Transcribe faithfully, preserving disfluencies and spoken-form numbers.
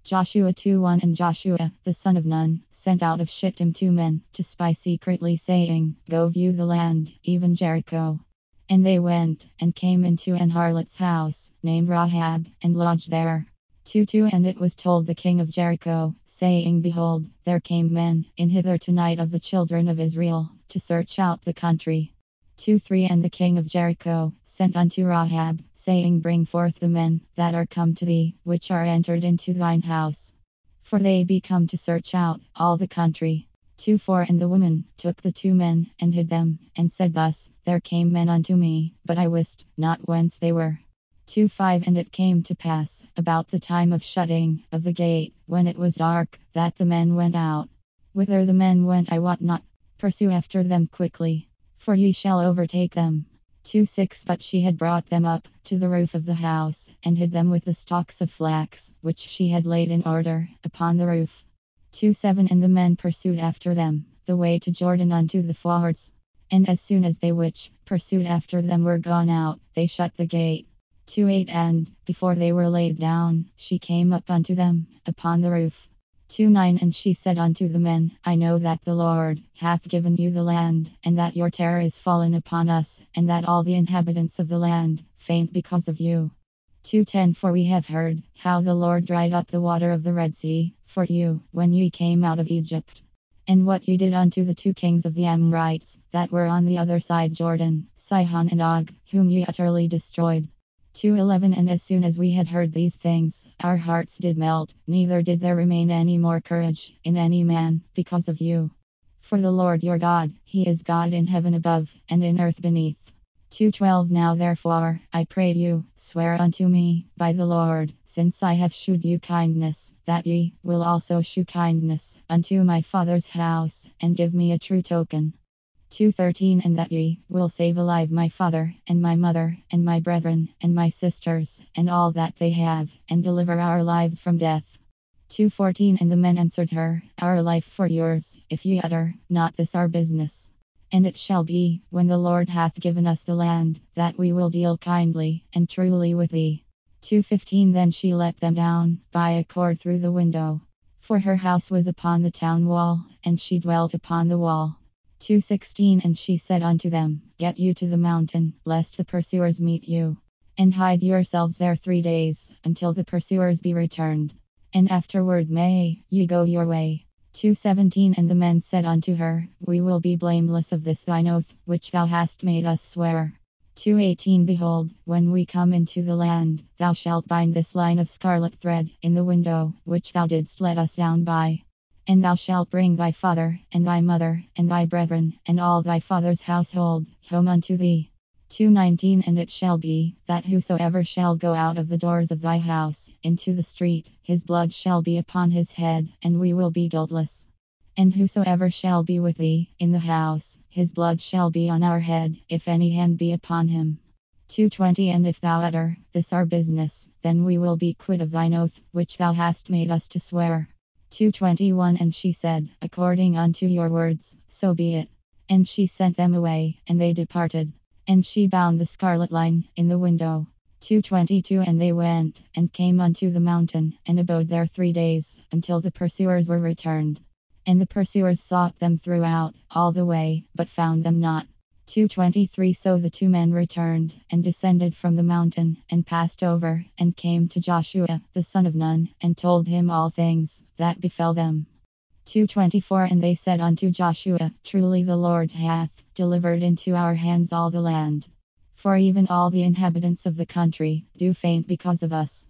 Joshua two one And Joshua, the son of Nun, sent out of Shittim two men to spy secretly, saying, Go view the land, even Jericho. And they went, and came into an harlot's house, named Rahab, and lodged there. two two And it was told the king of Jericho, saying, Behold, there came men in hither tonight of the children of Israel, to search out the country. two three And the king of Jericho sent unto Rahab, saying, Bring forth the men that are come to thee, which are entered into thine house. For they be come to search out all the country. two four And the woman took the two men, and hid them, and said thus, There came men unto me, but I wist not whence they were. two five And it came to pass, about the time of shutting of the gate, when it was dark, that the men went out. Whither the men went I wot not. Pursue after them quickly, for ye shall overtake them. two six But she had brought them up to the roof of the house, and hid them with the stalks of flax, which she had laid in order upon the roof. two seven And the men pursued after them, the way to Jordan unto the fords. And as soon as they which pursued after them were gone out, they shut the gate. two eight And, before they were laid down, she came up unto them, upon the roof. two nine And she said unto the men, I know that the Lord hath given you the land, and that your terror is fallen upon us, and that all the inhabitants of the land faint because of you. two ten For we have heard how the Lord dried up the water of the Red Sea for you, when ye came out of Egypt, and what ye did unto the two kings of the Amorites, that were on the other side Jordan, Sihon and Og, whom ye utterly destroyed. two eleven And as soon as we had heard these things, our hearts did melt, neither did there remain any more courage in any man, because of you. For the Lord your God, he is God in heaven above, and in earth beneath. two twelve Now therefore, I pray you, swear unto me, by the Lord, since I have shewed you kindness, that ye will also shew kindness unto my father's house, and give me a true token. two thirteen And that ye will save alive my father, and my mother, and my brethren, and my sisters, and all that they have, and deliver our lives from death. two fourteen And the men answered her, Our life for yours, if ye utter not this our business. And it shall be, when the Lord hath given us the land, that we will deal kindly and truly with thee. two fifteen Then she let them down by a cord through the window, for her house was upon the town wall, and she dwelt upon the wall. two sixteen And she said unto them, Get you to the mountain, lest the pursuers meet you, and hide yourselves there three days, until the pursuers be returned, and afterward may ye go your way. two seventeen And the men said unto her, We will be blameless of this thine oath, which thou hast made us swear. two eighteen Behold, when we come into the land, thou shalt bind this line of scarlet thread in the window, which thou didst let us down by. And thou shalt bring thy father, and thy mother, and thy brethren, and all thy father's household, home unto thee. two nineteen And it shall be, that whosoever shall go out of the doors of thy house into the street, his blood shall be upon his head, and we will be guiltless. And whosoever shall be with thee in the house, his blood shall be on our head, if any hand be upon him. two twenty And if thou utter this our business, then we will be quit of thine oath, which thou hast made us to swear. two twenty-one And she said, According unto your words, so be it. And she sent them away, and they departed. And she bound the scarlet line in the window. two twenty-two And they went, and came unto the mountain, and abode there three days, until the pursuers were returned. And the pursuers sought them throughout all the way, but found them not. two twenty-three So the two men returned, and descended from the mountain, and passed over, and came to Joshua, the son of Nun, and told him all things that befell them. two twenty-four And they said unto Joshua, Truly the Lord hath delivered into our hands all the land. For even all the inhabitants of the country do faint because of us.